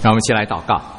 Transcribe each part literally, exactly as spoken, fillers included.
让我们一起来祷告。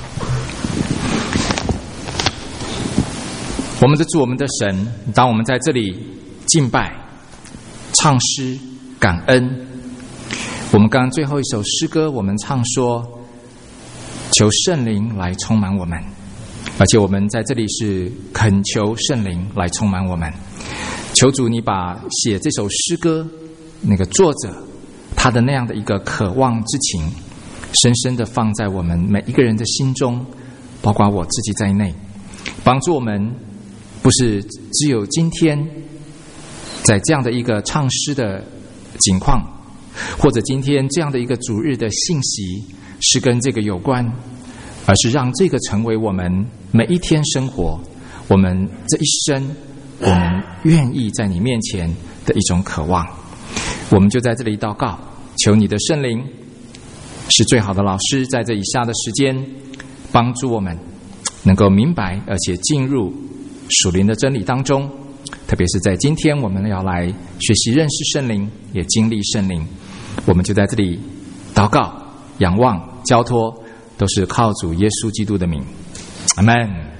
我们的主，我们的神，当我们在这里敬拜、唱诗、感恩，我们刚刚最后一首诗歌，我们唱说，求圣灵来充满我们，而且我们在这里是恳求圣灵来充满我们。求主，你把写这首诗歌那个作者他的那样的一个渴望之情，深深的放在我们每一个人的心中，包括我自己在内，帮助我们不是只有今天在这样的一个唱诗的景况，或者今天这样的一个主日的信息是跟这个有关，而是让这个成为我们每一天生活，我们这一生我们愿意在你面前的一种渴望。我们就在这里祷告，求你的圣灵是最好的老师，在这以下的时间帮助我们能够明白而且进入属灵的真理当中，特别是在今天我们要来学习认识圣灵，也经历圣灵。我们就在这里祷告、仰望、交托，都是靠主耶稣基督的名，阿们。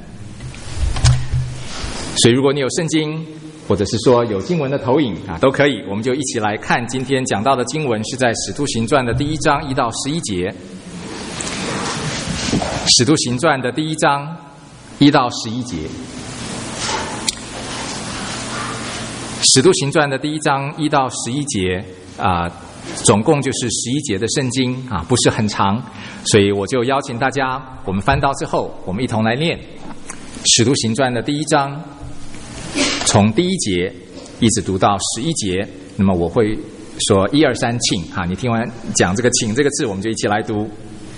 所以如果你有圣经，或者是说有经文的投影啊，都可以，我们就一起来看今天讲到的经文，是在使徒行传的第一章一到十一节。使徒行传的第一章一到十一节。使徒行传的第一章一到十一节啊、呃，总共就是十一节的圣经啊，不是很长，所以我就邀请大家，我们翻到之后，我们一同来念使徒行传的第一章，从第一节一直读到十一节。那么我会说一二三请哈，你听完讲这个请这个字，我们就一起来读。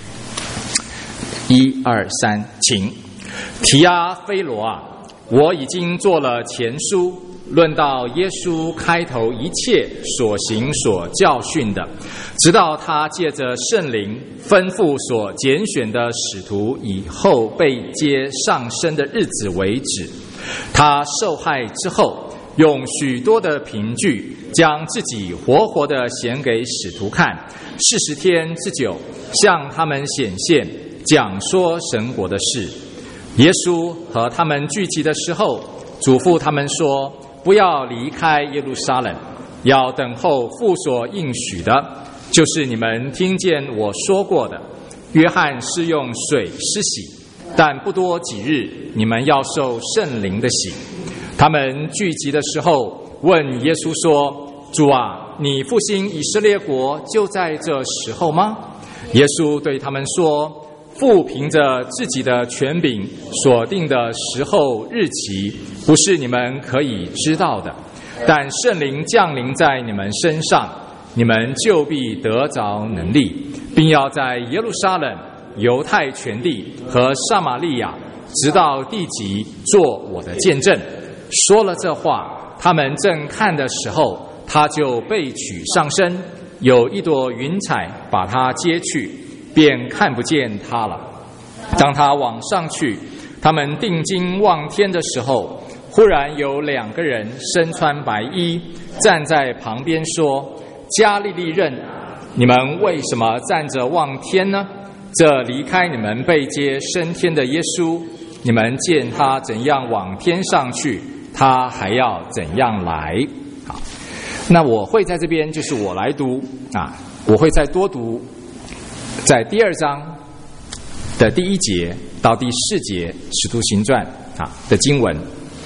一二三请。提阿非罗啊，我已经做了前书，论到耶稣开头一切所行所教训的，直到他借着圣灵吩咐所拣选的使徒以后被接上升的日子为止。他受害之后，用许多的凭据将自己活活的显给使徒看，四十天之久，向他们显现，讲说神国的事。耶稣和他们聚集的时候，嘱咐他们说，不要离开耶路撒冷，要等候父所应许的，就是你们听见我说过的。约翰是用水施洗，但不多几日，你们要受圣灵的洗。他们聚集的时候，问耶稣说，主啊，你复兴以色列国就在这时候吗？耶稣对他们说，父凭着自己的权柄所定的时候日期，不是你们可以知道的，但圣灵降临在你们身上，你们就必得着能力，并要在耶路撒冷、犹太全地和撒玛利亚，直到地极，做我的见证。说了这话，他们正看的时候，他就被取上升，有一朵云彩把他接去，便看不见他了。当他往上去，他们定睛望天的时候，忽然有两个人身穿白衣，站在旁边说，加利利人，你们为什么站着望天呢？这离开你们被接升天的耶稣，你们见他怎样往天上去，他还要怎样来。好，那我会在这边就是我来读啊，我会再多读在第二章的第一节到第四节使徒行传啊的经文。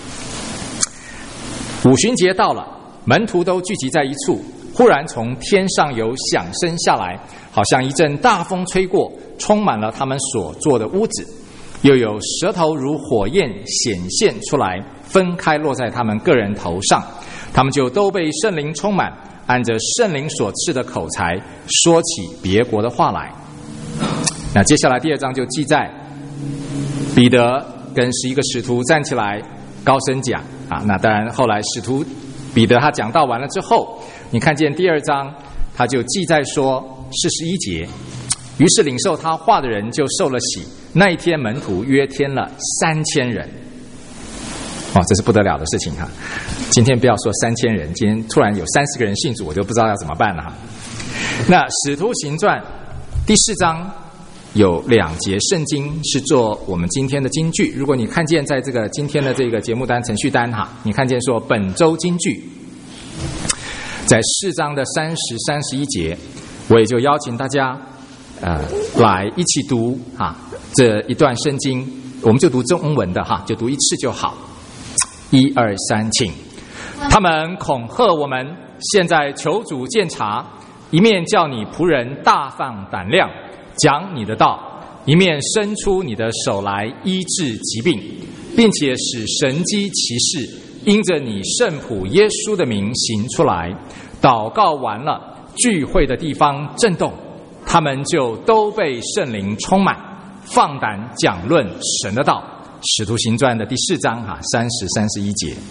五旬节到了，门徒都聚集在一处，忽然从天上有响声下来，好像一阵大风吹过，充满了他们所坐的屋子，又有舌头如火焰显现出来，分开落在他们个人头上，他们就都被圣灵充满，按着圣灵所赐的口才说起别国的话来。那接下来第二章就记载彼得跟十一个使徒站起来高声讲啊，那当然后来使徒彼得他讲道完了之后，你看见第二章他就记载说四十一节，于是领受他话的人就受了洗，那一天门徒约添了三千人。哇，这是不得了的事情哈！今天不要说三千人，今天突然有三十个人信主，我就不知道要怎么办了哈。那使徒行传第四章有两节圣经是做我们今天的金句。如果你看见在这个今天的这个节目单程序单哈，你看见说本周金句，在四章的三十、三十一节，我也就邀请大家呃来一起读哈这一段圣经，我们就读中文的哈，就读一次就好。一二三，请。他们恐吓我们，现在求主鉴察，一面叫你仆人大放胆量讲你的道，一面伸出你的手来医治疾病，并且使神迹奇事因着你圣仆耶稣的名行出来。祷告完了，聚会的地方震动，他们就都被圣灵充满，放胆讲论神的道。使徒行传的第四章哈三十、三十一节。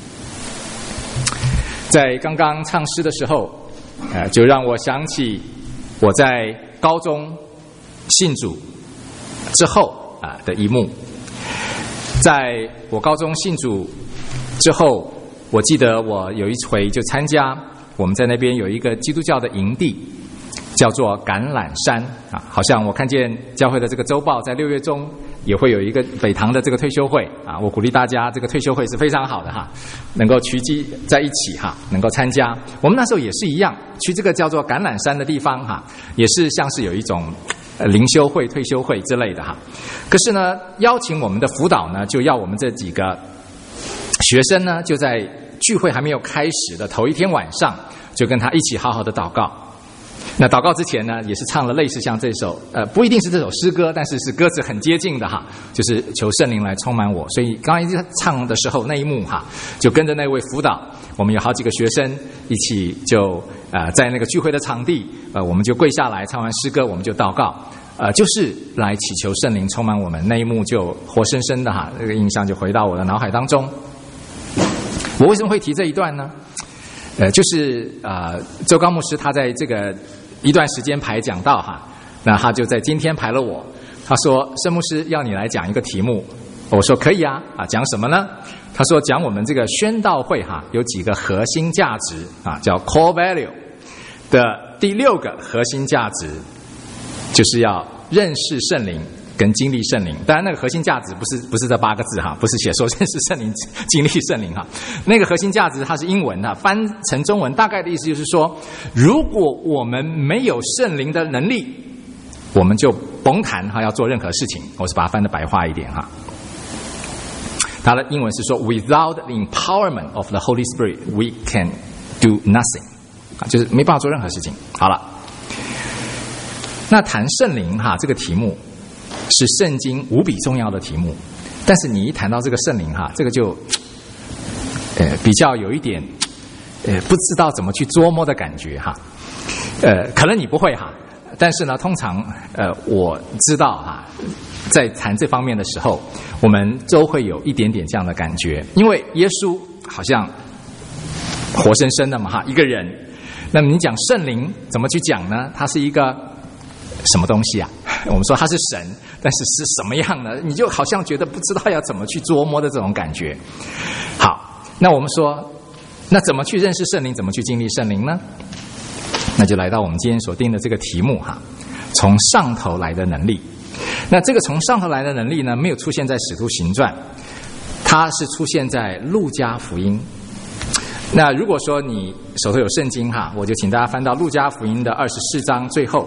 在刚刚唱诗的时候，呃，就让我想起我在高中信主之后啊、呃、的一幕。在我高中信主之后，我记得我有一回就参加我们在那边有一个基督教的营地，叫做橄榄山啊，好像我看见教会的这个周报在六月中也会有一个北堂的这个退休会啊，我鼓励大家，这个退休会是非常好的哈，能够聚集在一起哈，能够参加。我们那时候也是一样，去这个叫做橄榄山的地方哈，也是像是有一种呃灵修会、退休会之类的哈。可是呢，邀请我们的辅导呢，就要我们这几个学生呢，就在聚会还没有开始的头一天晚上，就跟他一起好好的祷告。那祷告之前呢，也是唱了类似像这首，呃，不一定是这首诗歌，但是是歌词很接近的哈，就是求圣灵来充满我。所以刚刚一唱的时候那一幕哈，就跟着那位辅导，我们有好几个学生一起就呃在那个聚会的场地，呃，我们就跪下来唱完诗歌，我们就祷告，呃，就是来祈求圣灵充满我们。那一幕就活生生的哈，这个印象就回到我的脑海当中。我为什么会提这一段呢？呃，就是呃，周高牧师他在这个一段时间排讲道哈，那他就在今天排了我，他说圣牧师要你来讲一个题目，我说可以啊，啊讲什么呢？他说讲我们这个宣道会哈有几个核心价值啊，叫 core value 的第六个核心价值，就是要认识圣灵跟经历圣灵。当然那个核心价值不是不是这八个字哈，不是写说认识圣灵经历圣灵哈，那个核心价值它是英文哈，翻成中文大概的意思就是说，如果我们没有圣灵的能力，我们就甭谈哈要做任何事情。我是把它翻得白话一点哈，它的英文是说 without the empowerment of the Holy Spirit we can do nothing， 就是没办法做任何事情。好了，那谈圣灵哈这个题目是圣经无比重要的题目，但是你一谈到这个圣灵哈，这个就呃比较有一点呃不知道怎么去捉摸的感觉哈，呃可能你不会哈，但是呢通常呃我知道哈，在谈这方面的时候，我们都会有一点点这样的感觉，因为耶稣好像活生生的嘛哈一个人，那么你讲圣灵怎么去讲呢？它是一个什么东西啊？我们说他是神，但是是什么样呢？你就好像觉得不知道要怎么去捉摸的这种感觉。好，那我们说，那怎么去认识圣灵？怎么去经历圣灵呢？那就来到我们今天所定的这个题目哈，从上头来的能力。那这个从上头来的能力呢，没有出现在使徒行传，它是出现在路加福音。那如果说你手头有圣经哈，我就请大家翻到路加福音的二十四章最后。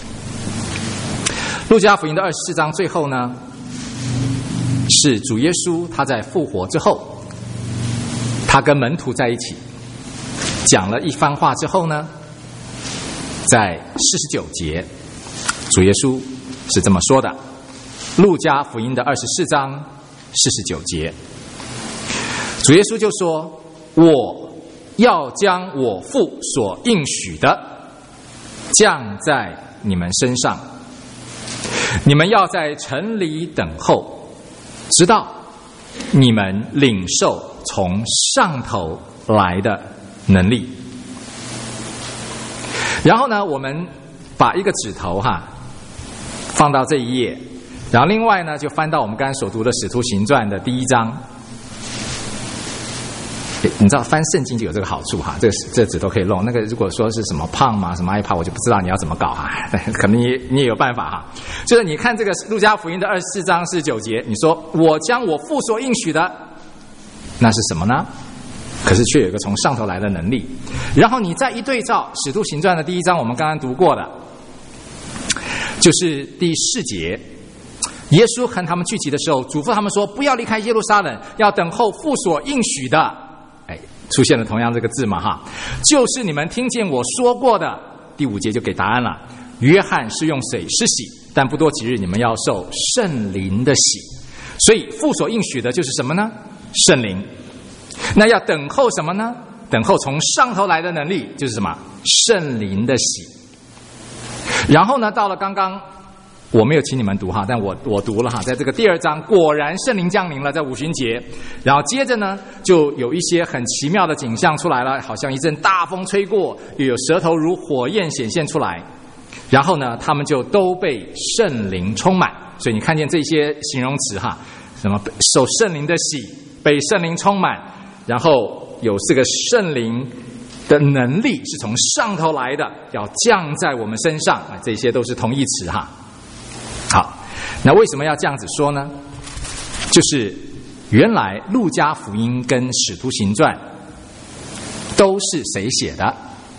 路加福音的二十四章最后呢，是主耶稣他在复活之后，他跟门徒在一起讲了一番话之后呢，在四十九节，主耶稣是这么说的。路加福音的二十四章四十九节，主耶稣就说：“我要将我父所应许的降在你们身上。你们要在城里等候，直到你们领受从上头来的能力。”然后呢，我们把一个指头哈放到这一页，然后另外呢就翻到我们刚才所读的《使徒行传》的第一章。 你知道翻圣经就有这个好处哈，这个这纸都可以弄。那个如果说是什么胖嘛，什么 iPad， 我就不知道你要怎么搞哈，可能你你也有办法哈。就是你看这个路加福音的二十四章四十九节，你说我将我父所应许的，那是什么呢？可是却有一个从上头来的能力。然后你再一对照使徒行传的第一章，我们刚刚读过的，就是第四节。耶稣和他们聚集的时候，嘱咐他们说：“不要离开耶路撒冷，要等候父所应许的。”哎，出现了同样这个字嘛，哈，就是你们听见我说过的。第五节就给答案了。约翰是用水施洗，但不多几日，你们要受圣灵的洗。所以父所应许的就是什么呢？圣灵。那要等候什么呢？等候从上头来的能力，就是什么？圣灵的洗。然后呢，到了刚刚。我没有请你们读哈，但我我读了哈，在这个第二章，果然圣灵降临了，在五旬节，然后接着呢，就有一些很奇妙的景象出来了，好像一阵大风吹过，又有舌头如火焰显现出来，然后呢，他们就都被圣灵充满。所以你看见这些形容词哈，什么受圣灵的洗，被圣灵充满，然后有这个圣灵的能力是从上头来的，要降在我们身上，这些都是同义词哈。好，那为什么要这样子说呢？就是原来路加福音跟使徒行传都是谁写的？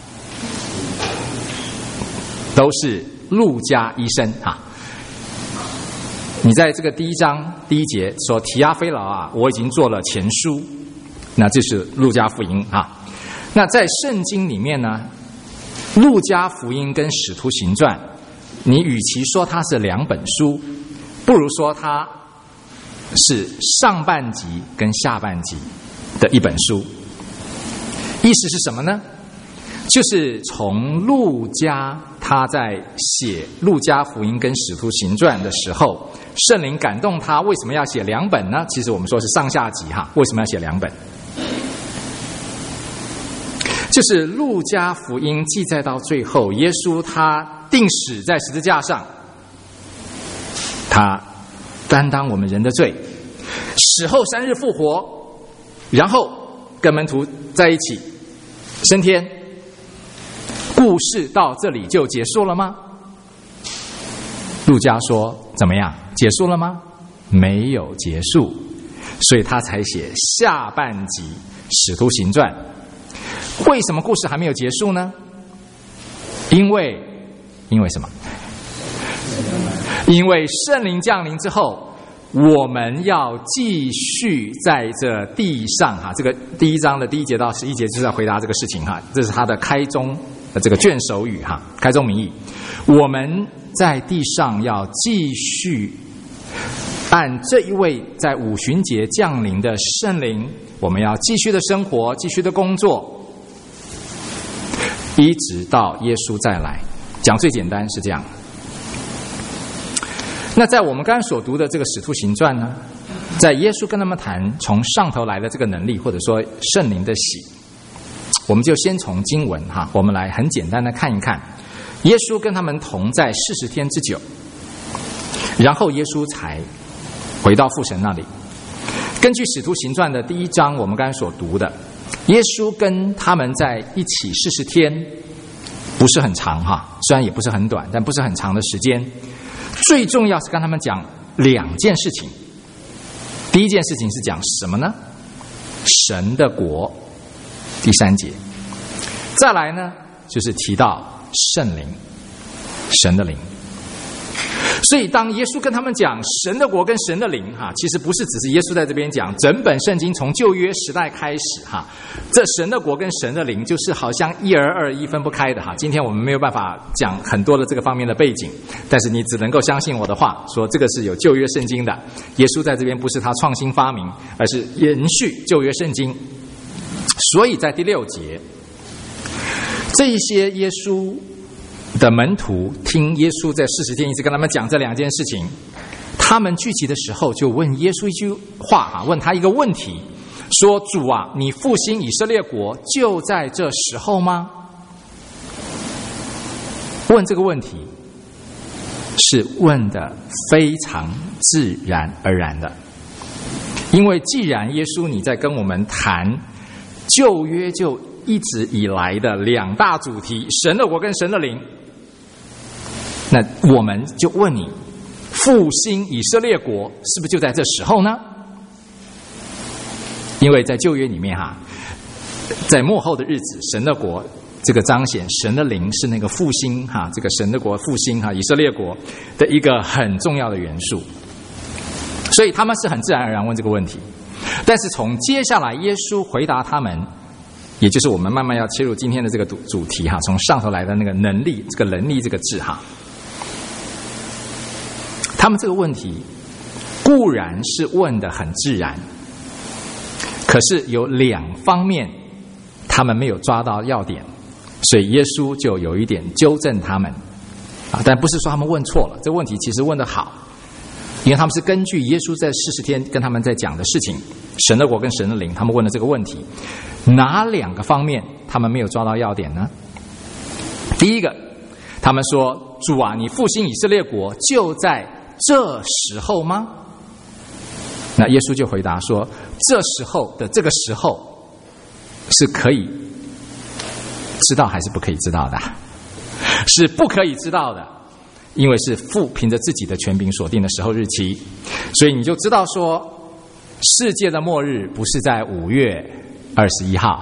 都是路加医生哈。你在这个第一章第一节说提阿非劳啊，我已经做了前书，那这是路加福音啊。那在圣经里面呢，路加福音跟使徒行传，你与其说它是两本书，不如说它是上半集跟下半集的一本书。意思是什么呢？就是从路加他在写路加福音跟使徒行传的时候，圣灵感动他，为什么要写两本呢？其实我们说是上下集哈，为什么要写两本？就是路加福音记载到最后，耶稣他定死在十字架上，他担当我们人的罪，死后三日复活，然后跟门徒在一起升天。故事到这里就结束了吗？路加说怎么样？结束了吗？没有结束，所以他才写下半集使徒行传。为什么故事还没有结束呢？因为因为什么？因为圣灵降临之后，我们要继续在这地上哈，这个第一章的第一节到十一节就是在回答这个事情哈，这是他的开宗的这个卷首语哈，开宗明义。我们在地上要继续按这一位在五旬节降临的圣灵，我们要继续的生活，继续的工作，一直到耶稣再来。讲最简单是这样。那在我们刚刚所读的这个使徒行传呢，在耶稣跟他们谈从上头来的这个能力，或者说圣灵的洗，我们就先从经文哈，我们来很简单的看一看，耶稣跟他们同在四十天之久，然后耶稣才回到父神那里。根据使徒行传的第一章我们刚才所读的，耶稣跟他们在一起四十天，不是很长哈，虽然也不是很短，但不是很长的时间。最重要是跟他们讲两件事情。第一件事情是讲什么呢？神的国，第三节。再来呢，就是提到圣灵，神的灵。所以当耶稣跟他们讲神的国跟神的灵哈，其实不是只是耶稣在这边讲，整本圣经从旧约时代开始哈，这神的国跟神的灵就是好像一而二一分不开的哈。今天我们没有办法讲很多的这个方面的背景，但是你只能够相信我的话，说这个是有旧约圣经的，耶稣在这边不是他创新发明，而是延续旧约圣经。所以在第六节，这一些耶稣的门徒听耶稣在四十天一直跟他们讲这两件事情，他们聚集的时候就问耶稣一句话啊，问他一个问题，说主啊，你复兴以色列国就在这时候吗？问这个问题是问的非常自然而然的，因为既然耶稣你在跟我们谈旧约就一直以来的两大主题，神的国跟神的灵。那我们就问你，复兴以色列国是不是就在这时候呢？因为在旧约里面哈，在末后的日子，神的国这个彰显神的灵是那个复兴哈，这个神的国复兴哈，以色列国的一个很重要的元素。所以他们是很自然而然问这个问题。但是从接下来耶稣回答他们，也就是我们慢慢要切入今天的这个主题哈，从上头来的那个能力，这个能力这个字哈，他们这个问题固然是问得很自然，可是有两方面他们没有抓到要点，所以耶稣就有一点纠正他们啊，但不是说他们问错了，这个问题其实问得好，因为他们是根据耶稣在四十天跟他们在讲的事情，神的国跟神的灵，他们问的这个问题，哪两个方面他们没有抓到要点呢？第一个，他们说，主啊，你复兴以色列国就在这时候吗？那耶稣就回答说，这时候的这个时候是可以知道还是不可以知道的？是不可以知道的，因为是父凭着自己的权柄所定的时候日期，所以你就知道说，世界的末日不是在五月二十一号。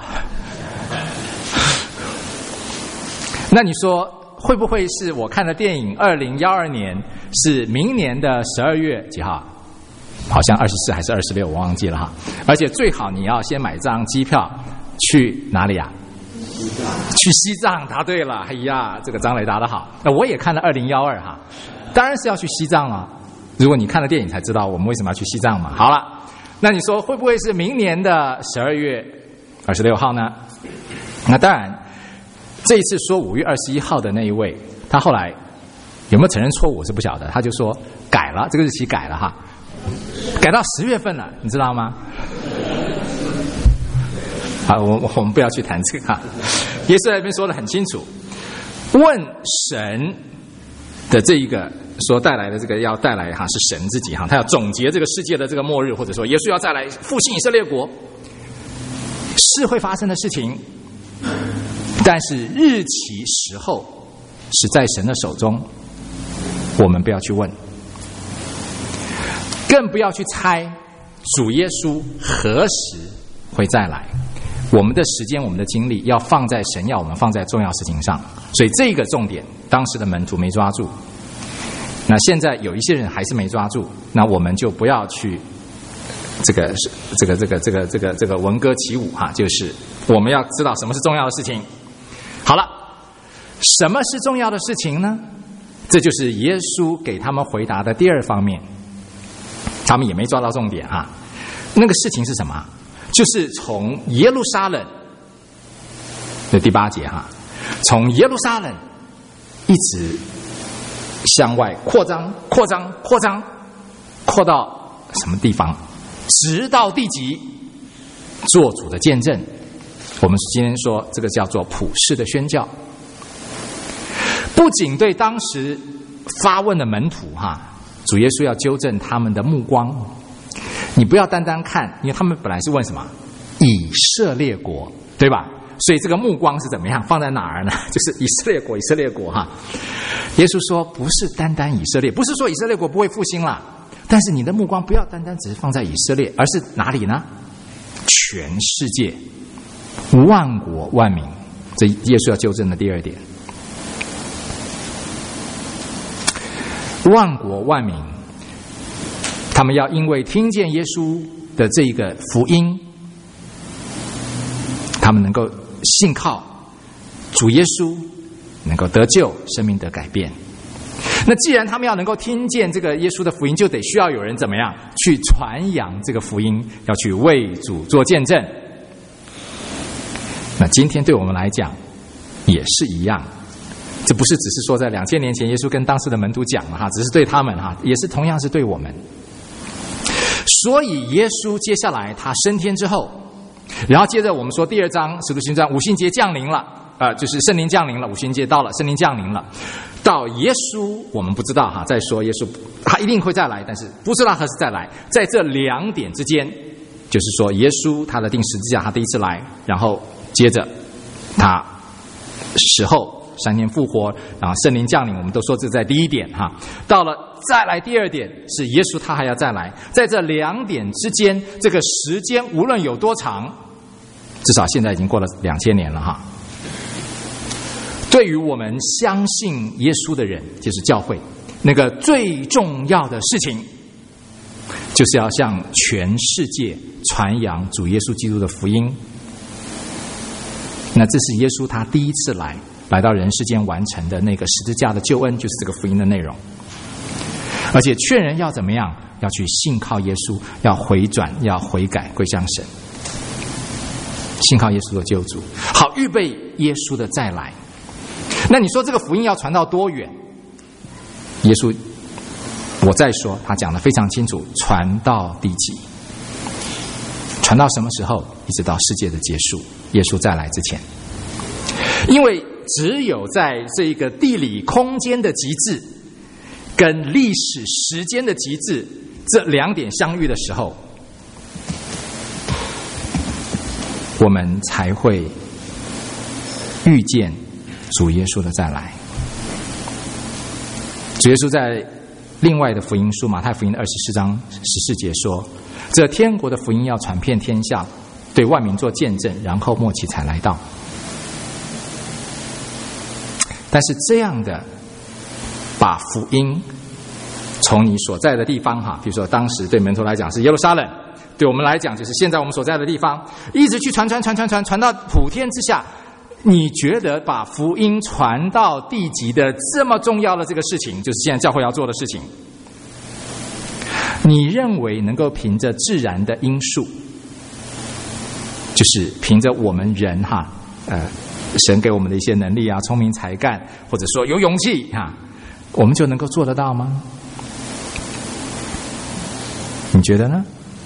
那你说会不会是我看的电影二零一二年是明年的十二月几号？好像二十四还是二十六，我忘记了哈。而且最好你要先买张机票去哪里啊？西藏。去西藏，答对了。哎呀，这个张磊答得好。那我也看了二零一二哈，当然是要去西藏了。如果你看了电影才知道我们为什么要去西藏嘛。好了，那你说会不会是明年的十二月二十六号呢？那当然，这一次说五月二十一号的那一位，他后来有没有承认错误我是不晓得，他就说改了，这个日期改了哈。改到十月份了，你知道吗？好，我我们不要去谈这个哈。耶稣在那边说得很清楚，问神的这一个所带来的这个要带来哈是神自己哈，他要总结这个世界的这个末日，或者说耶稣要再来复兴以色列国，是会发生的事情，但是日期时候是在神的手中，我们不要去问。更不要去猜主耶稣何时会再来，我们的时间我们的精力要放在神要我们放在重要事情上，所以这个重点当时的门徒没抓住，那现在有一些人还是没抓住，那我们就不要去这个这个这个这个这个这个闻歌起舞哈，就是我们要知道什么是重要的事情。好了，什么是重要的事情呢？这就是耶稣给他们回答的第二方面，他们也没抓到重点啊。那个事情是什么？就是从耶路撒冷的第八节哈，从耶路撒冷一直向外扩张、扩张、扩张，扩到什么地方？直到地极，做主的见证。我们今天说这个叫做普世的宣教，不仅对当时发问的门徒哈。主耶稣要纠正他们的目光，你不要单单看，因为他们本来是问什么？以色列国，对吧？所以这个目光是怎么样？放在哪儿呢？就是以色列国，以色列国哈。耶稣说，不是单单以色列，不是说以色列国不会复兴啦，但是你的目光不要单单只是放在以色列，而是哪里呢？全世界，万国万民。这耶稣要纠正的第二点。万国万民，他们要因为听见耶稣的这个福音，他们能够信靠主耶稣，能够得救，生命得改变。那既然他们要能够听见这个耶稣的福音，就得需要有人怎么样去传扬这个福音，要去为主做见证。那今天对我们来讲也是一样，这不是只是说在两千年前耶稣跟当时的门徒讲了哈，只是对他们哈，也是同样是对我们。所以耶稣接下来他升天之后，然后接着我们说第二章使徒行传五旬节降临了，呃，就是圣灵降临了，五旬节到了，圣灵降临了，到耶稣我们不知道哈，再说耶稣他一定会再来，但是不知道何时再来。在这两点之间， 就是说耶稣他的钉十字架，他第一次来，然后接着他死后三天复活，然后圣灵降临，我们都说这在第一点哈。到了再来第二点是耶稣他还要再来，在这两点之间，这个时间无论有多长，至少现在已经过了两千年了哈。对于我们相信耶稣的人，就是教会，那个最重要的事情，就是要向全世界传扬主耶稣基督的福音。那这是耶稣他第一次来来到人世间完成的那个十字架的救恩，就是这个福音的内容。而且劝人要怎么样？要去信靠耶稣，要回转，要悔改，归向神，信靠耶稣的救主，好预备耶稣的再来。那你说这个福音要传到多远？耶稣，我再说，他讲得非常清楚，传到地极，传到什么时候？一直到世界的结束，耶稣再来之前。因为只有在这个地理空间的极致跟历史时间的极致这两点相遇的时候，我们才会遇见主耶稣的再来。主耶稣在另外的福音书马太福音的二十四章十四节说，这天国的福音要传遍天下，对万民做见证，然后末期才来到。但是这样的把福音从你所在的地方哈，比如说当时对门徒来讲是耶路撒冷，对我们来讲就是现在我们所在的地方，一直去传传传传传传到普天之下。你觉得把福音传到地极的这么重要的这个事情，就是现在教会要做的事情，你认为能够凭着自然的因素，就是凭着我们人哈，呃，神给我们的一些能力啊、聪明才干，或者说有勇气哈，我们就能够做得到吗？你觉得呢？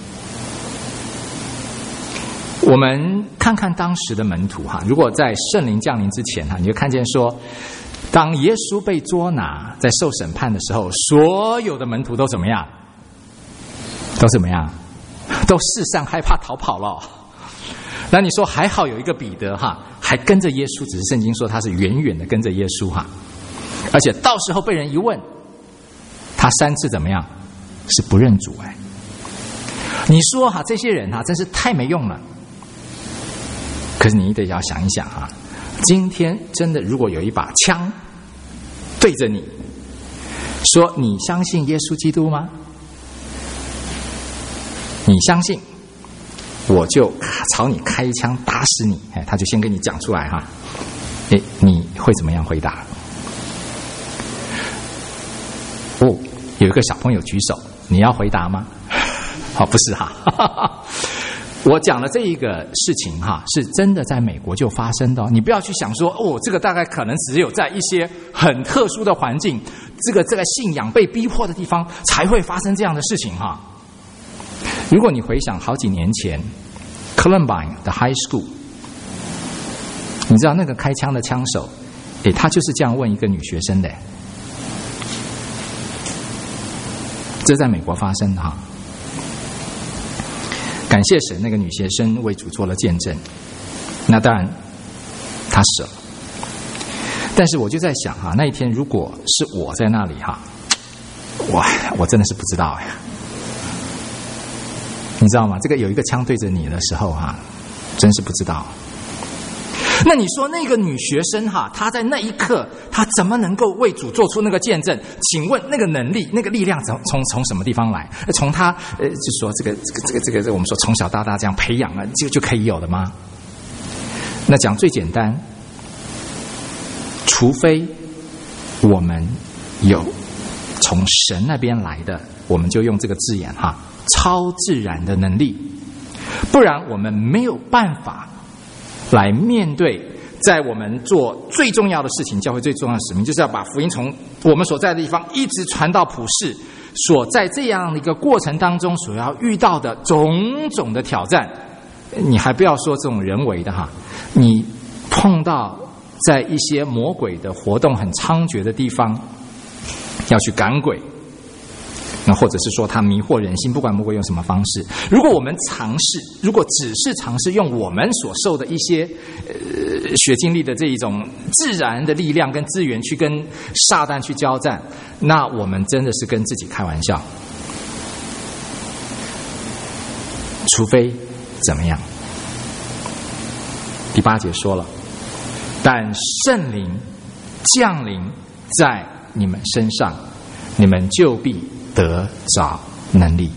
我们看看当时的门徒哈，如果在圣灵降临之前哈，你就看见说，当耶稣被捉拿在受审判的时候，所有的门徒都怎么样？都怎么样？都四散害怕逃跑了。那你说还好有一个彼得哈，还跟着耶稣，只是圣经说他是远远的跟着耶稣哈，而且到时候被人一问，他三次怎么样？是不认主哎。你说哈，这些人哈真是太没用了。可是你得要想一想啊，今天真的如果有一把枪对着你，说你相信耶稣基督吗？你相信，我就朝你开一枪打死你。哎，他就先跟你讲出来哈，哎，你会怎么样回答？哦，有一个小朋友举手，你要回答吗？哦，不是哈。我讲的这一个事情哈，是真的在美国就发生的哦。你不要去想说哦，这个大概可能只有在一些很特殊的环境，这个这个信仰被逼迫的地方才会发生这样的事情哈。如果你回想好几年前 Columbine 的 High School， 你知道那个开枪的枪手，诶，他就是这样问一个女学生的，这在美国发生的哈。感谢神，那个女学生为主做了见证。那当然，她死了。但是我就在想哈，那一天如果是我在那里哈，哇，我真的是不知道哎。你知道吗？这个有一个枪对着你的时候哈，真是不知道。那你说那个女学生哈，她在那一刻，她怎么能够为主做出那个见证？请问那个能力、那个力量从从从什么地方来？从她呃，就说这个这个这个这个，这个、我们说从小到大这样培养了，这个就可以有的吗？那讲最简单，除非我们有从神那边来的，我们就用这个字眼哈，超自然的能力，不然我们没有办法来面对在我们做最重要的事情，教会最重要的使命，就是要把福音从我们所在的地方一直传到普世，所在这样的一个过程当中所要遇到的种种的挑战，你还不要说这种人为的哈，你碰到在一些魔鬼的活动很猖獗的地方，要去赶鬼， 或者是说他迷惑人心，不管魔鬼用什么方式。如果我们尝试，如果只是尝试用我们所受的一些呃血经历的这一种自然的力量跟资源去跟撒旦去交战，那我们真的是跟自己开玩笑。除非怎么样？第八节说了，但圣灵降临在你们身上，你们就必得着能力。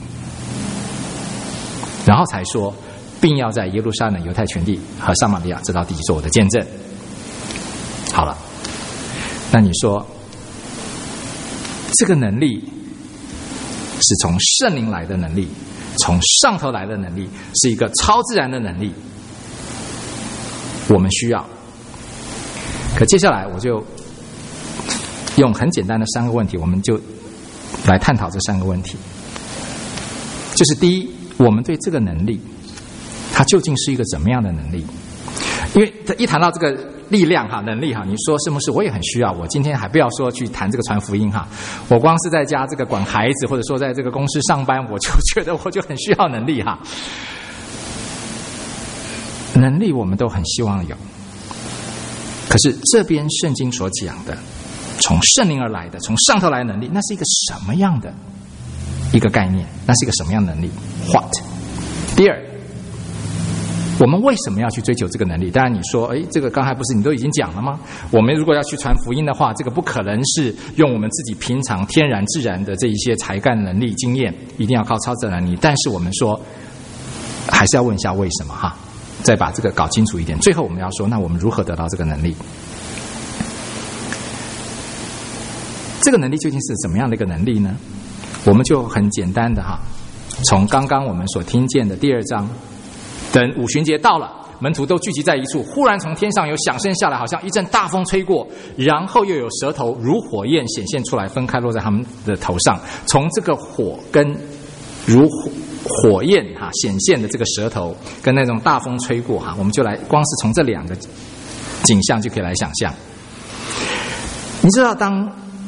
然后才说，并要在耶路撒冷、犹太全地和撒玛利亚直到地极做我的见证。好了，那你说这个能力是从圣灵来的能力，从上头来的能力，是一个超自然的能力，我们需要。可接下来我就用很简单的三个问题，我们就来探讨这三个问题。就是第一，我们对这个能力，它究竟是一个怎么样的能力？因为一谈到这个力量哈、能力哈，你说是不是？我也很需要。我今天还不要说去谈这个传福音哈，我光是在家这个管孩子，或者说在这个公司上班，我就觉得我就很需要能力哈。能力我们都很希望有，可是这边圣经所讲的，从圣灵而来的，从上头来的能力，那是一个什么样的一个概念？那是一个什么样的能力 ？What？ 第二，我们为什么要去追求这个能力？当然你说，哎，这个刚才不是你都已经讲了吗？我们如果要去传福音的话，这个不可能是用我们自己平常天然自然的这一些才干能力经验，一定要靠超自然能力。但是我们说，还是要问一下为什么哈？再把这个搞清楚一点。最后我们要说，那我们如何得到这个能力？这个能力究竟是怎么样的一个能力呢？我们就很简单的哈，从刚刚我们所听见的第二章，等五旬节到了，门徒都聚集在一处，忽然从天上有响声下来，好像一阵大风吹过，然后又有舌头如火焰显现出来，分开落在他们的头上。从这个火跟如火火焰哈显现的这个舌头，跟那种大风吹过哈，我们就来光是从这两个景象就可以来想象。你知道，当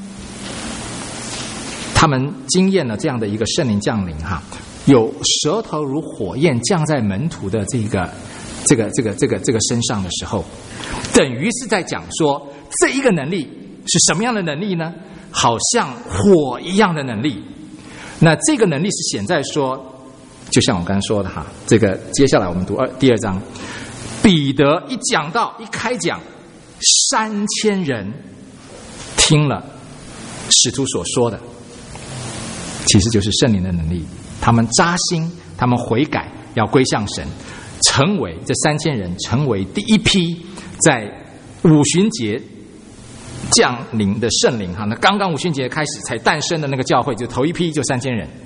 他们经验了这样的一个圣灵降临哈，有舌头如火焰降在门徒的这个这个这个这个这个身上的时候，等于是在讲说，这一个能力是什么样的能力呢？好像火一样的能力。那这个能力是显在说，就像我刚才说的哈，这个接下来我们读二第二章，彼得一讲到一开讲，三千人听了使徒所说的，其实就是圣灵的能力。他们扎心，他们悔改，要归向神，成为这三千人成为第一批在五旬节降临的圣灵哈。那刚刚五旬节开始才诞生的那个教会，就头一批就三千人。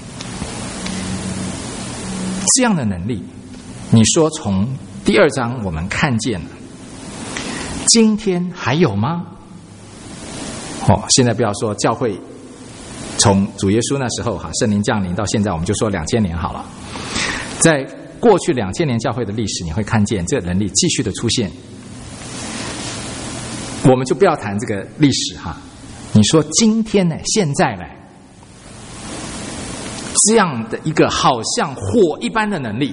这样的能力，你说从第二章我们看见了，今天还有吗？哦，现在不要说教会从主耶稣那时候哈圣灵降临到现在，我们就说两千年好了。在过去两千年教会的历史，你会看见这个能力继续的出现。我们就不要谈这个历史哈，你说今天呢，现在呢，这样的一个好像火一般的能力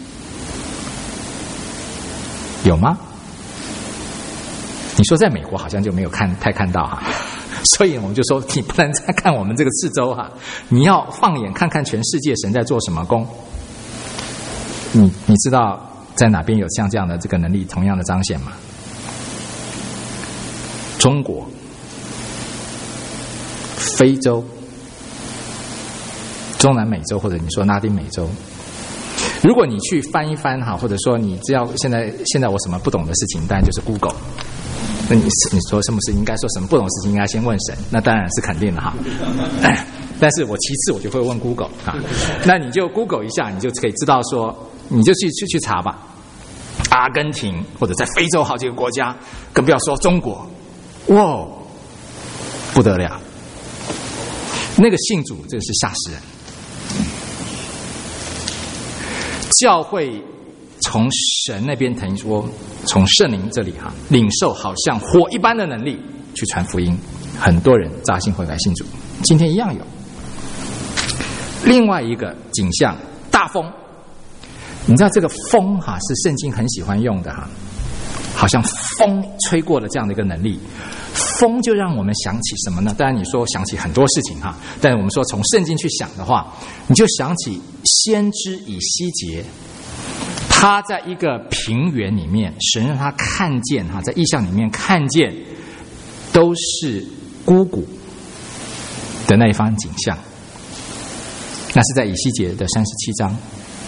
有吗？你说在美国好像就没有看太看到哈，所以我们就说你不能再看我们这个四周哈，你要放眼看看全世界神在做什么工。你你知道在哪边有像这样的这个能力同样的彰显吗？中国、非洲、中南美洲，或者你说拉丁美洲。如果你去翻一翻哈，或者说你只要现在现在我什么不懂的事情，当然就是 Google。那你你说什么事应该说什么不懂的事情应该先问神，那当然是肯定了哈。但是我其次我就会问 Google 哈，那你就 Google 一下，你就可以知道说，你就去去去查吧。阿根廷或者在非洲好几个国家，更不要说中国，哇，不得了！那个信主，这个是吓死人。教会从神那边等于说，从圣灵这里哈，领受好像火一般的能力去传福音，很多人扎心悔改信主。今天一样有， 另外一个景象，大风。你知道这个风哈、啊、是圣经很喜欢用的哈、啊，好像风吹过了这样的一个能力。风就让我们想起什么呢？当然你说想起很多事情哈、啊，但是我们说从圣经去想的话，你就想起先知以西结，他在一个平原里面，神让他看见哈、啊，在异象里面看见都是枯骨的那一番景象。那是在以西结的三十七章，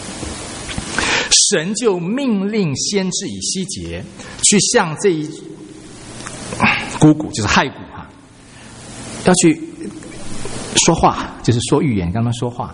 神就命令先知以西结去向这一枯骨，就是骸骨哈，要去说话，就是说预言，跟他们说话。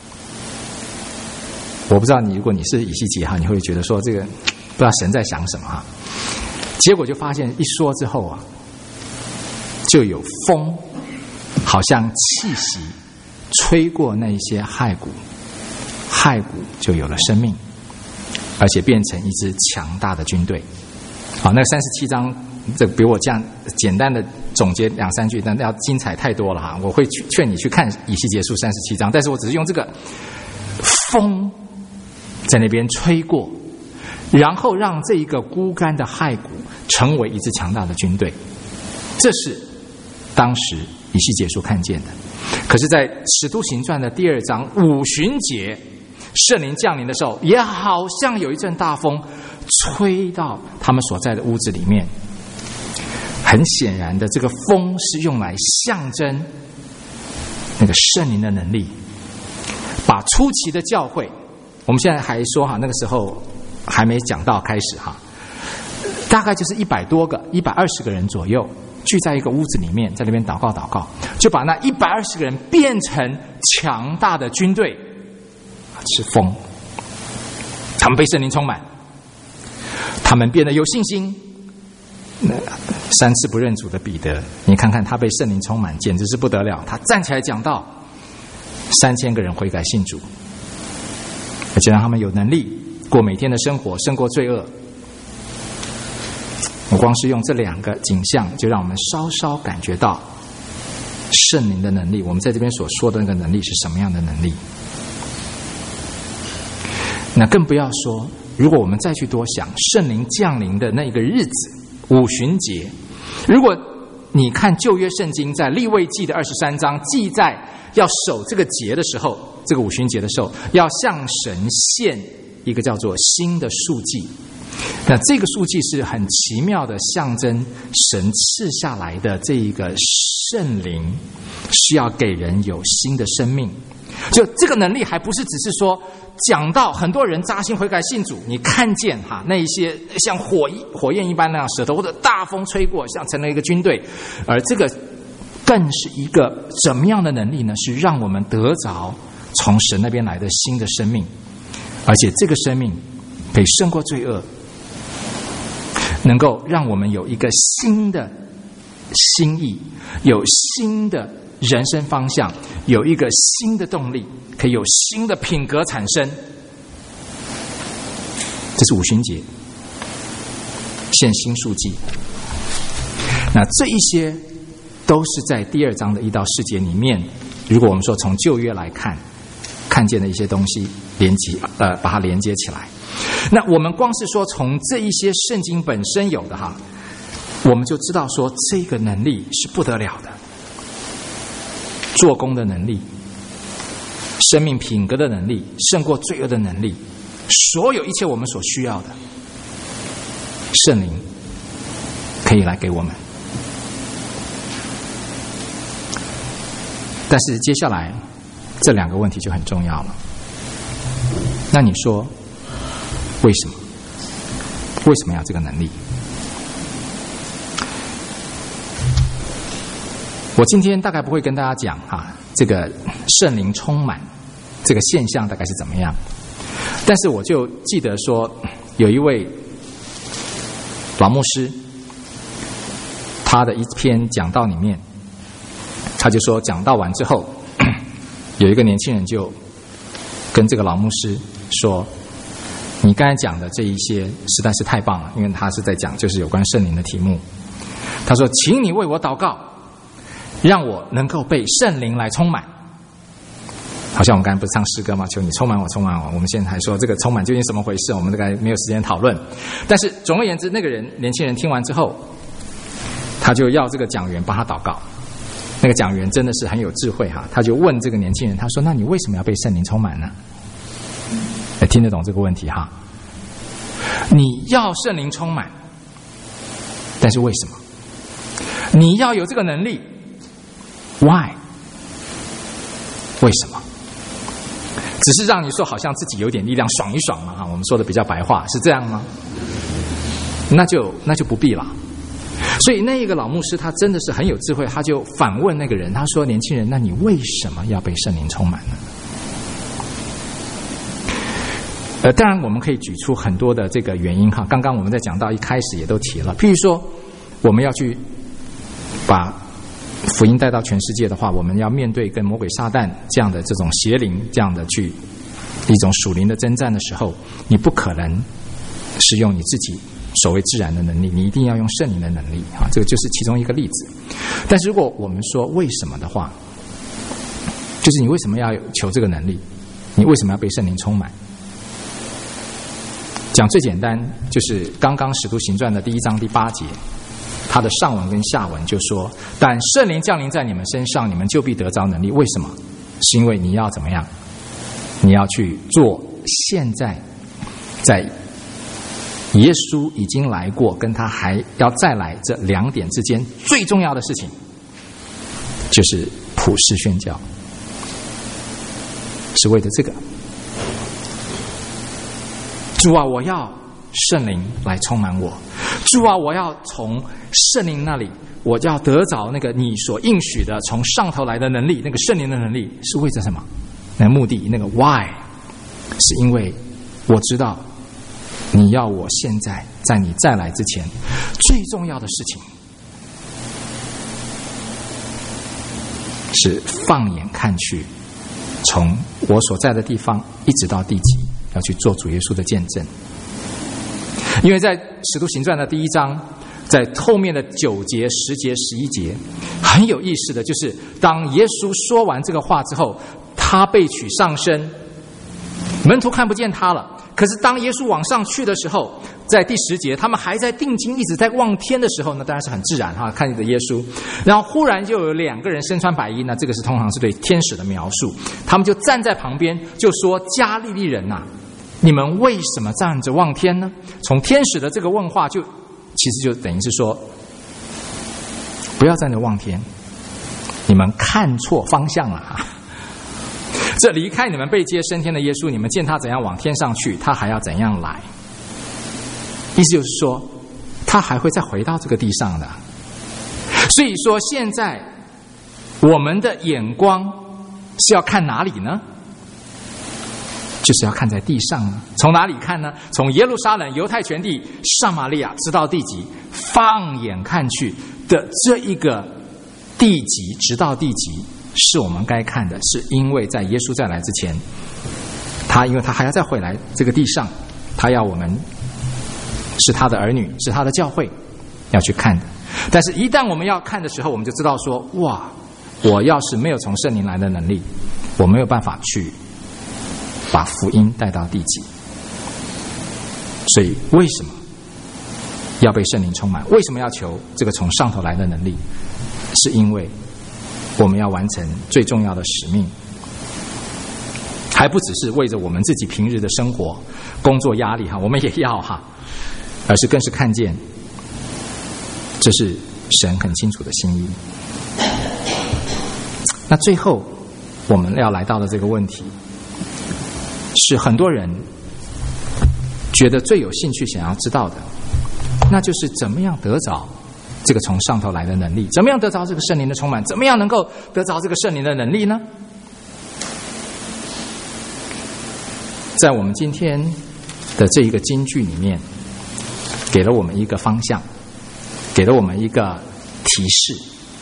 我不知道你，如果你是以西结哈，你会觉得说这个不知道神在想什么哈。结果就发现一说之后啊，就有风，好像气息吹过那一些骸骨，骸骨就有了生命，而且变成一支强大的军队。好，那三十七章，这比我这样简单的总结两三句，但要精彩太多了哈。我会劝你去看以西结书三十七章，但是我只是用这个风在那边吹过，然后让这一个枯干的骸骨成为一支强大的军队。这是当时以西结书看见的。可是在使徒行传的第二章五旬节，圣灵降临的时候，也好像有一阵大风吹到他们所在的屋子里面。很显然的，这个风是用来象征那个圣灵的能力，把初期的教会，我们现在还说哈，那个时候还没讲到开始哈，大概就是一百多个一百二十个人左右聚在一个屋子里面，在那边祷告祷告，就把那一百二十个人变成强大的军队。是风，他们被圣灵充满，他们变得有信心。那三次不认主的彼得，你看看他被圣灵充满，简直是不得了。他站起来讲道，三千个人悔改信主，而且让他们有能力过每天的生活，胜过罪恶。我光是用这两个景象，就让我们稍稍感觉到圣灵的能力。我们在这边所说的那个能力是什么样的能力？那更不要说，如果我们再去多想圣灵降临的那个日子，五旬节，如果你看旧约圣经在利未记的二十三章记载要守这个节的时候，这个五旬节的时候，要向神献一个叫做新的数祭。那这个数祭是很奇妙的象征神赐下来的这一个圣灵，是要给人有新的生命。就这个能力还不是只是说讲到很多人扎心悔改信主，你看见哈那一些像火火焰一般那样舌头或者大风吹过，像成了一个军队，而这个更是一个怎么样的能力呢？是让我们得着从神那边来的新的生命，而且这个生命可以胜过罪恶，能够让我们有一个新的心意，有新的人生方向，有一个新的动力，可以有新的品格产生。这是五旬节献新数祭。那这一些都是在第二章的一到四节里面，如果我们说从旧约来看，看见的一些东西连接呃把它连接起来。那我们光是说从这一些圣经本身有的哈，我们就知道说这个能力是不得了的，做工的能力，生命品格的能力，胜过罪恶的能力，所有一切我们所需要的，圣灵可以来给我们。但是接下来这两个问题就很重要了。那你说为什么？为什么要这个能力？我今天大概不会跟大家讲哈，这个圣灵充满这个现象大概是怎么样，但是我就记得说，有一位老牧师，他的一篇讲道里面，他就说讲道完之后，有一个年轻人就跟这个老牧师说，你刚才讲的这一些实在是太棒了，因为他是在讲就是有关圣灵的题目。他说请你为我祷告，让我能够被圣灵来充满。 好像我们刚才不是唱诗歌吗？求你充满我，充满我。我们现在还说这个充满究竟什么回事？我们这个没有时间讨论。但是总而言之，那个人年轻人听完之后，他就要这个讲员帮他祷告。那个讲员真的是很有智慧哈，他就问这个年轻人，他说：“那你为什么要被圣灵充满呢？”哎，听得懂这个问题哈？你要圣灵充满，但是为什么？你要有这个能力 ，Why？ 为什么？只是让你说好像自己有点力量爽一爽嘛哈，我们说的比较白话是这样吗？那就那就不必了。所以那一个老牧师他真的是很有智慧，他就反问那个人，他说：“年轻人，那你为什么要被圣灵充满呢？”呃，当然我们可以举出很多的这个原因哈。刚刚我们在讲到一开始也都提了，譬如说我们要去把福音带到全世界的话，我们要面对跟魔鬼撒旦这样的这种邪灵这样的去一种属灵的征战的时候，你不可能是用你自己所谓自然的能力，你一定要用圣灵的能力啊，这个就是其中一个例子。但是如果我们说为什么的话，就是你为什么要求这个能力？你为什么要被圣灵充满？讲最简单，就是刚刚《使徒行传》的第一章第八节，它的上文跟下文就说：“但圣灵降临在你们身上，你们就必得着能力。”为什么？是因为你要怎么样？你要去做现在在耶稣已经来过，跟他还要再来这两点之间最重要的事情，就是普世宣教，是为了这个。主啊，我要圣灵来充满我。主啊，我要从圣灵那里，我要得着那个你所应许的从上头来的能力，那个圣灵的能力是为着什么？那个目的，那个 why， 是因为我知道你要我现在在你再来之前最重要的事情是放眼看去，从我所在的地方一直到地极，要去做主耶稣的见证。因为在使徒行传的第一章，在后面的九节、十节、十一节，很有意思的就是，当耶稣说完这个话之后，他被取上升，门徒看不见他了。可是当耶稣往上去的时候，在第十节，他们还在定睛，一直在望天的时候，那当然是很自然哈，看着耶稣。然后忽然就有两个人身穿白衣，那这个是通常是对天使的描述，他们就站在旁边，就说：“加利利人呐、啊，你们为什么站着望天呢？”从天使的这个问话就，就其实就等于是说，不要站着望天，你们看错方向了啊！这离开你们被接升天的耶稣，你们见他怎样往天上去，他还要怎样来。意思就是说，他还会再回到这个地上的。所以说，现在我们的眼光是要看哪里呢？就是要看在地上呢。从哪里看呢？从耶路撒冷、犹太全地、撒玛利亚直到地极，放眼看去的这一个地极，直到地极，是我们该看的。是因为在耶稣再来之前，他因为他还要再回来这个地上，他要我们是他的儿女，是他的教会，要去看的。但是一旦我们要看的时候，我们就知道说，哇，我要是没有从圣灵来的能力，我没有办法去把福音带到地极。所以为什么要被圣灵充满？为什么要求这个从上头来的能力？是因为我们要完成最重要的使命，还不只是为着我们自己平日的生活、工作压力哈，我们也要哈，而是更是看见这是神很清楚的心意。那最后我们要来到的这个问题，是很多人觉得最有兴趣想要知道的，那就是怎么样得着这个从上头来的能力，怎么样得着这个圣灵的充满，怎么样能够得着这个圣灵的能力呢？在我们今天的这一个金句里面，给了我们一个方向，给了我们一个提示。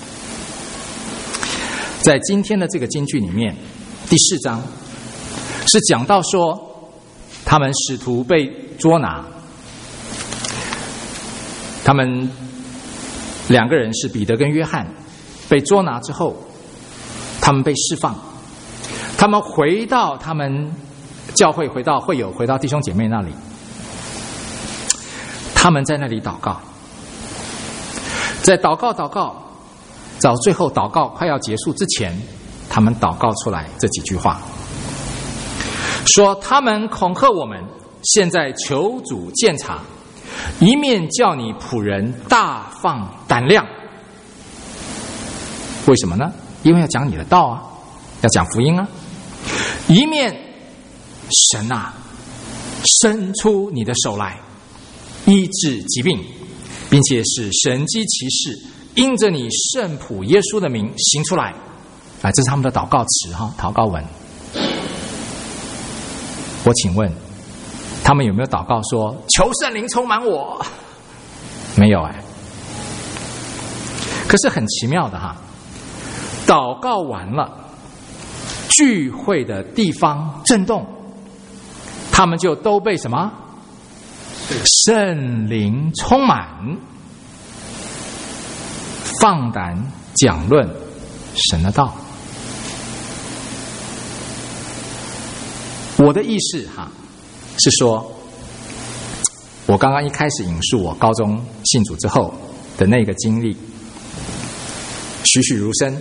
在今天的这个金句里面，第四章是讲到说，他们使徒被捉拿，他们两个人是彼得跟约翰，被捉拿之后，他们被释放。他他们回到他们教会，回到会友，回到弟兄姐妹那里，他们在那里祷告，在祷告祷告到最后祷告快要结束之前，他们祷告出来这几句话，说他们恐吓我们，现在求主鉴察，一面叫你仆人大放胆量。为什么呢？因为要讲你的道啊，要讲福音啊。一面神啊，伸出你的手来医治疾病，并且使神迹奇事因着你圣仆耶稣的名行出来。啊，这是他们的祷告词哈，祷告文。我请问他们有没有祷告说求圣灵充满我？没有哎。可是很奇妙的哈，祷告完了，聚会的地方震动，他们就都被什么？圣灵充满，放胆讲论神的道。我的意思哈，是说，我刚刚一开始引述我高中信主之后的那个经历，栩栩如生。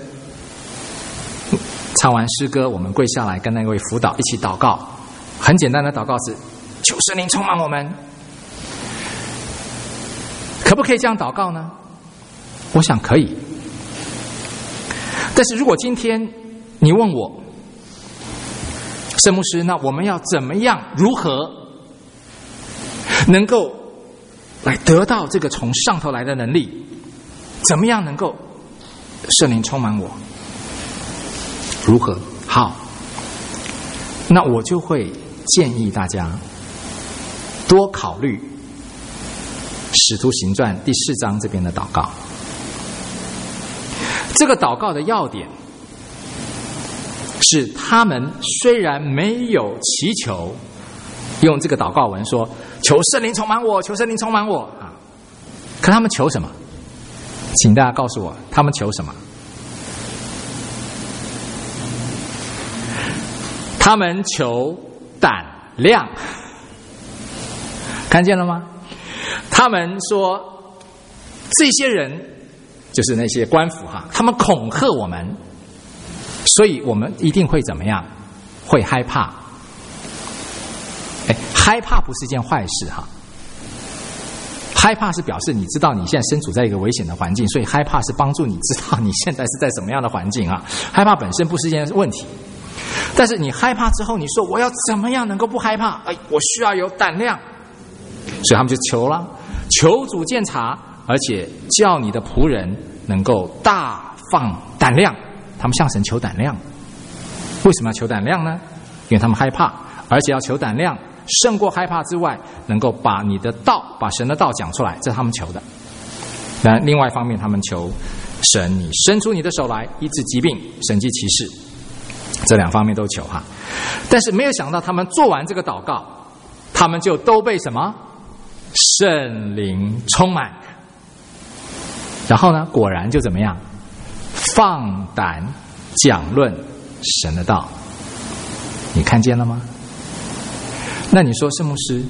唱完诗歌，我们跪下来跟那位辅导一起祷告，很简单的祷告是求圣灵充满我们。可不可以这样祷告呢？我想可以。但是如果今天你问我，圣牧师，那我们要怎么样，如何能够来得到这个从上头来的能力？怎么样能够圣灵充满我？如何？好，那我就会建议大家多考虑使徒行传第四章这边的祷告。这个祷告的要点是，他们虽然没有祈求，用这个祷告文说求圣灵充满我，求圣灵充满我啊，可他们求什么？请大家告诉我，他们求什么？他们求胆量，看见了吗？他们说这些人就是那些官府哈，他们恐吓我们，所以我们一定会怎么样？会害怕。哎，害怕不是一件坏事哈。害怕是表示你知道你现在身处在一个危险的环境，所以害怕是帮助你知道你现在是在什么样的环境啊。害怕本身不是一件问题。但是你害怕之后，你说我要怎么样能够不害怕？哎，我需要有胆量，所以他们就求了，求主鉴察，而且叫你的仆人能够大放胆量。他们向神求胆量，为什么要求胆量呢？因为他们害怕，而且要求胆量，胜过害怕之外，能够把你的道，把神的道讲出来，这是他们求的。那另外一方面，他们求神，你伸出你的手来医治疾病，神迹奇事。这两方面都求哈，但是没有想到他们做完这个祷告，他们就都被什么圣灵充满，然后呢，果然就怎么样，放胆讲论神的道。你看见了吗？那你说圣牧师，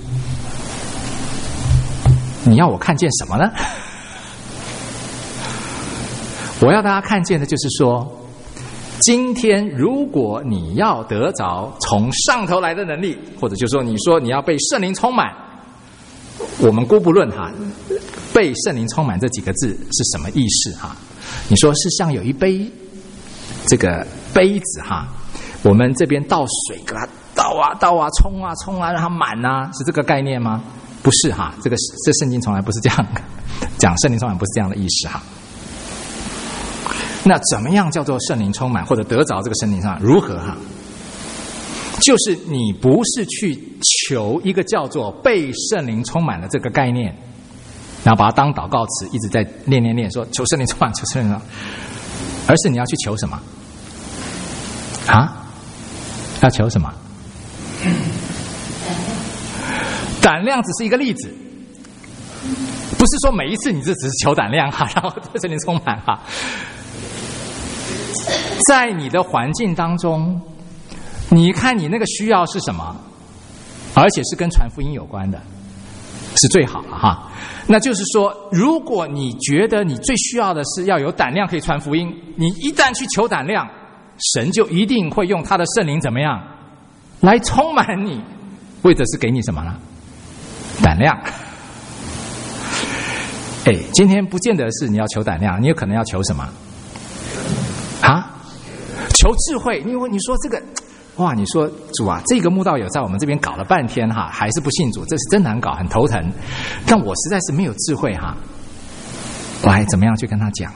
你要我看见什么呢？我要大家看见的就是说，今天如果你要得着从上头来的能力，或者就是说你说你要被圣灵充满，我们姑不论哈，被圣灵充满这几个字是什么意思哈？你说是像有一杯这个杯子哈，我们这边倒水给它倒啊倒啊冲啊冲啊让它满啊，是这个概念吗？不是哈，这个这圣经从来不是这样讲，圣灵充满不是这样的意思哈。那怎么样叫做圣灵充满，或者得着这个圣灵充满？如何哈？就是你不是去求一个叫做被圣灵充满的这个概念，然后把它当祷告词，一直在念念念说求圣灵充满，求圣灵充满，而是你要去求什么？啊？要求什么？胆量只是一个例子，不是说每一次你这只是求胆量哈，然后对圣灵充满哈。在你的环境当中， 你看你那个需要是什么，而且是跟传福音有关的，是最好了哈。那就是说，如果你觉得你最需要的是要有胆量可以传福音，你一旦去求胆量，神就一定会用他的圣灵怎么样来充满你，为的是给你什么呢？胆量。哎，今天不见得是你要求胆量，你有可能要求什么？啊？求智慧。因为你说这个，哇，你说主啊，这个慕道友在我们这边搞了半天哈，还是不信主，这是真难搞，很头疼。但我实在是没有智慧哈，来怎么样去跟他讲？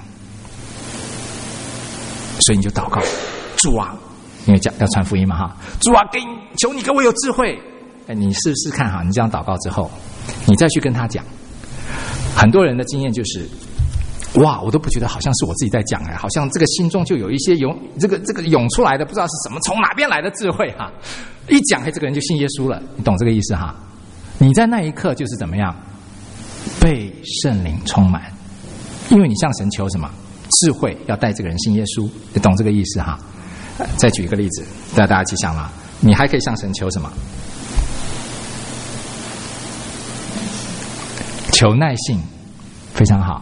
所以你就祷告，主啊，因为讲要传福音嘛哈，主啊，给求你给我有智慧。哎，你试试看哈，你这样祷告之后，你再去跟他讲。很多人的经验就是，哇，我都不觉得好像是我自己在讲哎，好像这个心中就有一些涌这个这个涌出来的，不知道是什么，从哪边来的智慧哈。一讲，哎，这个人就信耶稣了，你懂这个意思哈？你在那一刻就是怎么样，被圣灵充满，因为你向神求什么？智慧要带这个人信耶稣，你懂这个意思哈？再举一个例子，大家一起想嘛，你还可以向神求什么？求耐性，非常好。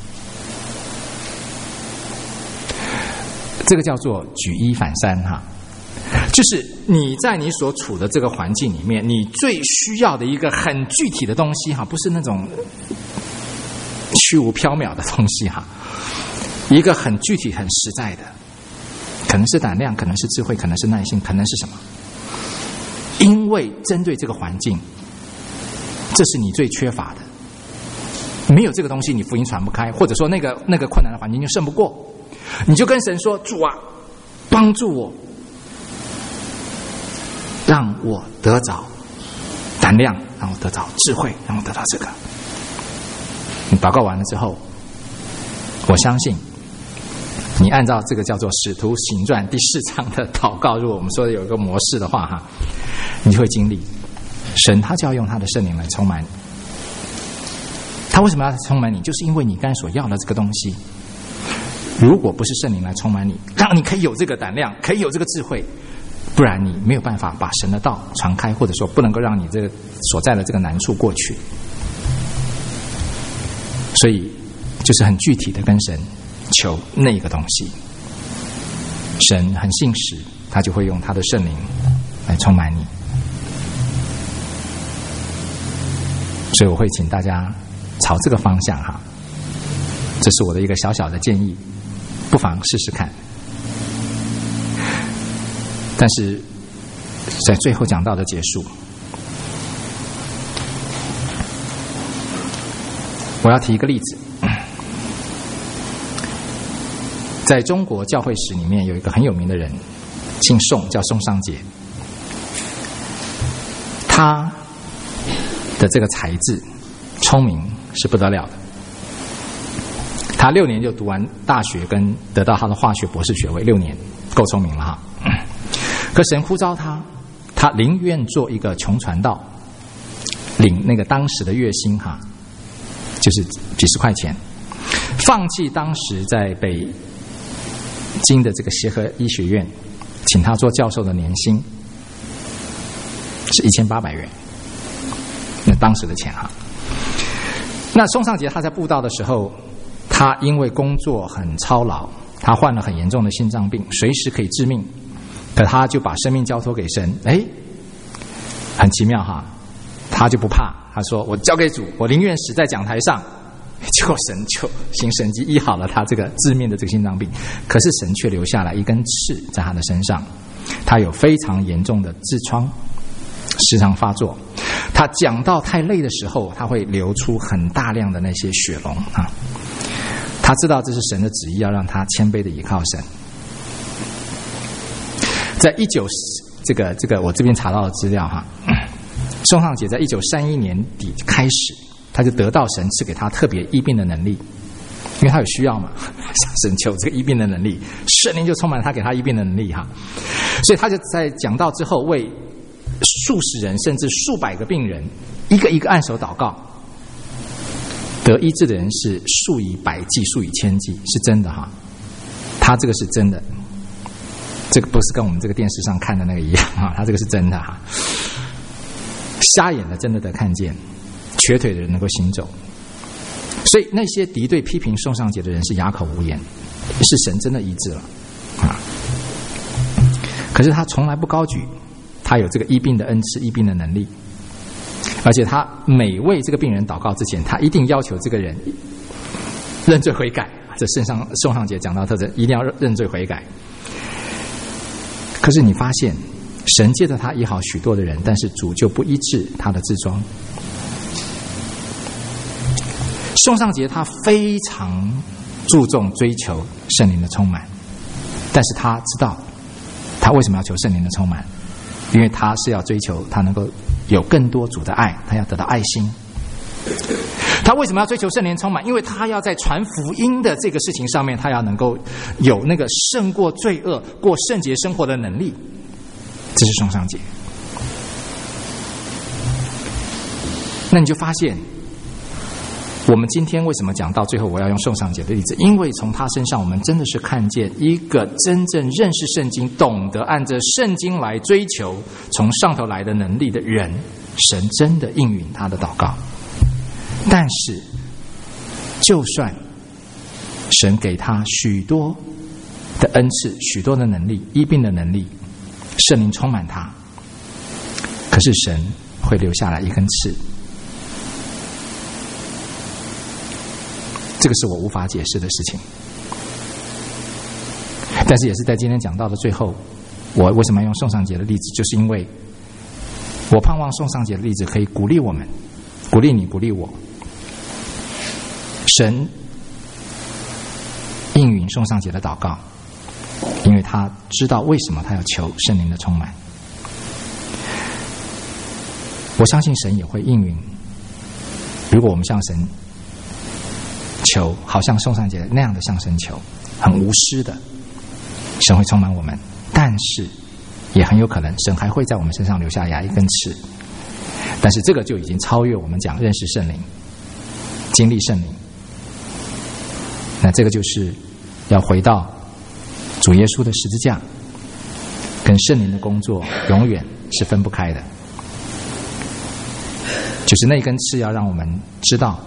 这个叫做举一反三哈，就是你在你所处的这个环境里面，你最需要的一个很具体的东西哈，不是那种虚无缥缈的东西哈，一个很具体、很实在的，可能是胆量，可能是智慧，可能是耐心，可能是什么？因为针对这个环境，这是你最缺乏的。没有这个东西，你福音传不开，或者说那个那个困难的环境就胜不过，你就跟神说：“主啊，帮助我，让我得着胆量，让我得着智慧，让我得到这个。”你祷告完了之后，我相信你按照这个叫做《使徒行传》第四章的祷告，如果我们说有一个模式的话哈，你就会经历神，他就要用他的圣灵来充满你。他为什么要充满你？就是因为你刚才所要的这个东西，如果不是圣灵来充满你，让你可以有这个胆量，可以有这个智慧，不然你没有办法把神的道传开，或者说不能够让你这个所在的这个难处过去。所以就是很具体的跟神求那个东西，神很信实，他就会用他的圣灵来充满你。所以我会请大家朝这个方向哈，这是我的一个小小的建议，不妨试试看。但是在最后讲道的结束，我要提一个例子。在中国教会史里面有一个很有名的人，姓宋，叫宋尚节。他的这个才智聪明是不得了的，他六年就读完大学，跟得到他的化学博士学位，六年够聪明了哈。可神呼召他，他宁愿做一个穷传道，领那个当时的月薪哈，就是几十块钱，放弃当时在北京的这个协和医学院请他做教授的年薪是一千八百元，那当时的钱哈。那宋尚节他在布道的时候，他因为工作很操劳，他患了很严重的心脏病，随时可以致命，可他就把生命交托给神。哎，很奇妙哈，他就不怕，他说我交给主，我宁愿死在讲台上。结果神就行神迹医好了他这个致命的这个心脏病，可是神却留下来一根刺在他的身上，他有非常严重的痔疮，时常发作。他讲到太累的时候，他会流出很大量的那些血脓啊。他知道这是神的旨意，要让他谦卑的依靠神。在一九这个这个我这边查到的资料哈，宋尚节在一九三一年底开始，他就得到神赐给他特别医病的能力，因为他有需要嘛，向神求这个医病的能力，圣灵就充满他，给他医病的能力哈。所以他就在讲道之后，为数十人甚至数百个病人一个一个按手祷告，得医治的人是数以百计、数以千计，是真的哈。他这个是真的。 这个不是跟我们这个电视上看的那个一样啊，他这个是真的哈、啊。瞎眼的真的得看见，瘸腿的人能够行走。所以那些敌对批评宋尚节的人是哑口无言，是神真的医治了啊。可是他从来不高举他有这个医病的恩赐、医病的能力，而且他每为这个病人祷告之前，他一定要求这个人认罪悔改。这圣上宋尚节讲到特征，一定要认罪悔改。可是你发现，神借着他医好许多的人，但是主就不医治他的痔疮。宋尚节他非常注重追求圣灵的充满，但是他知道他为什么要求圣灵的充满，因为他是要追求他能够有更多主的爱，他要得到爱心。他为什么要追求圣灵充满？因为他要在传福音的这个事情上面，他要能够有那个胜过罪恶、过圣洁生活的能力。这是宋尚节。那你就发现，我们今天为什么讲到最后我要用宋尚节的例子？因为从他身上我们真的是看见一个真正认识圣经、懂得按着圣经来追求从上头来的能力的人，神真的应允他的祷告。但是就算神给他许多的恩赐、许多的能力、医病的能力，圣灵充满他，可是神会留下来一根刺。这个是我无法解释的事情。但是也是在今天讲到的最后，我为什么要用宋尚节的例子，就是因为我盼望宋尚节的例子可以鼓励我们，鼓励你，鼓励我。神应允宋尚节的祷告，因为他知道为什么他要求圣灵的充满。我相信神也会应允，如果我们向神求，好像宋尚节那样的向神求，很无私的，神会充满我们。但是也很有可能神还会在我们身上留下牙一根刺，但是这个就已经超越我们讲认识圣灵、经历圣灵。那这个就是要回到主耶稣的十字架跟圣灵的工作永远是分不开的，就是那根刺要让我们知道，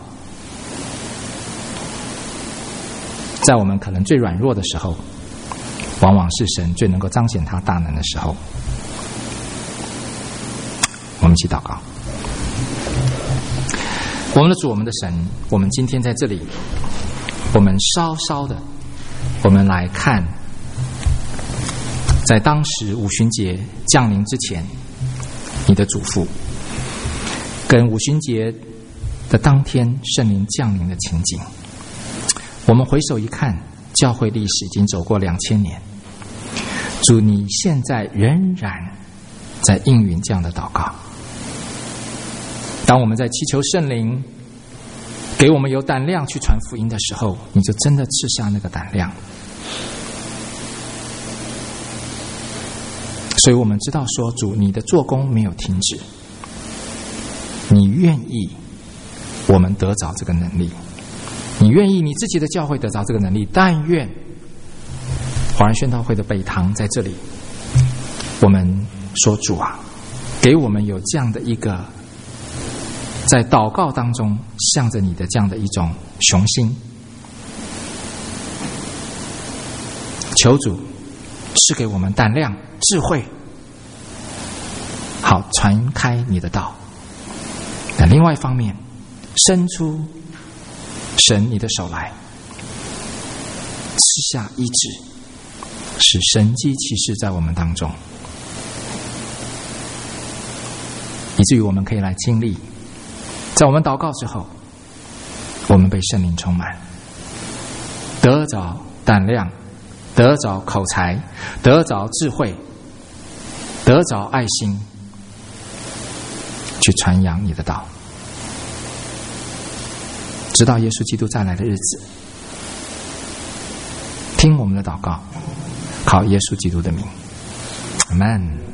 在我们可能最软弱的时候，往往是神最能够彰显他大能的时候。我们一起祷告。我们的主，我们的神，我们今天在这里，我们稍稍的我们来看，在当时五旬节降临之前，你的嘱咐跟五旬节的当天圣灵降临的情景。我们回首一看，教会历史已经走过两千年，主你现在仍然在应允这样的祷告。当我们在祈求圣灵给我们有胆量去传福音的时候，你就真的赐下那个胆量。所以我们知道说，主你的做工没有停止，你愿意我们得着这个能力，你愿意你自己的教会得着这个能力。但愿华人宣道会的北堂在这里，我们说主啊，给我们有这样的一个在祷告当中向着你的这样的一种雄心，求主赐给我们胆量、智慧，好传开你的道。但另外一方面，伸出神你的手来，赐下医治，使神迹奇事在我们当中，以至于我们可以来经历，在我们祷告之后，我们被圣灵充满，得着胆量，得着口才，得着智慧，得着爱心，去传扬你的道，直到耶稣基督再来的日子。听我们的祷告，靠耶稣基督的名，阿们。